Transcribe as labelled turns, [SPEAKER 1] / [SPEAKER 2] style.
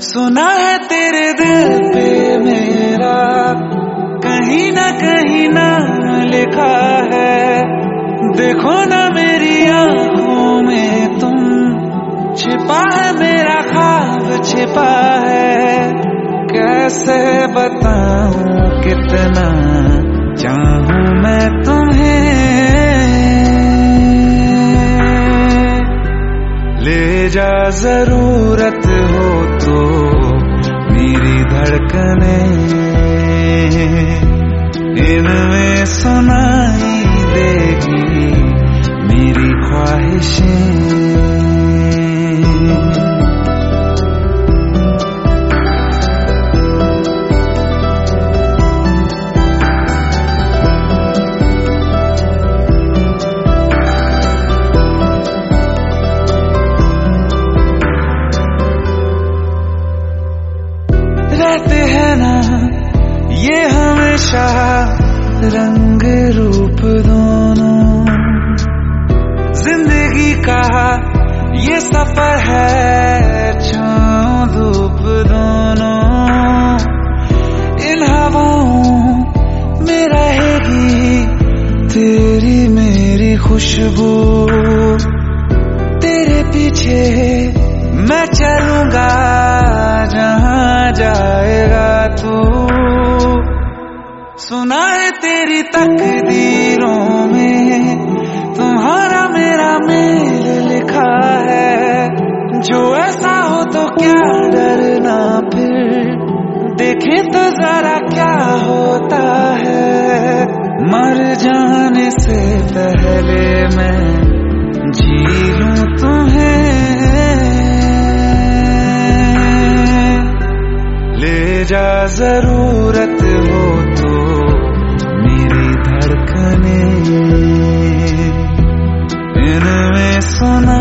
[SPEAKER 1] सुना है तेरे दिल पे मेरा कहीं ना लिखा है। देखो ना मेरी आंखों में तुम, छिपा है मेरा ख्वाब छिपा है। कैसे बताऊं कितना चाहूं मैं तुम्हें। ले जा जरूरत हो तो मेरी धड़कनें, इनमें सुनाई देगी मेरी ख्वाहिशें। रहते हैं ना ये हमेशा रंग रूप दोनों, जिंदगी का ये सफर है छाँव धूप दोनों। इन हवाओं में रहेगी तेरी मेरी खुशबू, तेरे पीछे मैं चलूंगा जहां जाएगा तू। सुना है तेरी तकदीरों में तुम्हारा मेरा मेल लिखा है। जो ऐसा हो तो क्या डरना फिर, देखे तो जरा क्या होता है। मर जाने से पहले मैं जी लूं तुम्हें। ले जा जरूरत हो तो मेरी धड़कनें, इनमें सुना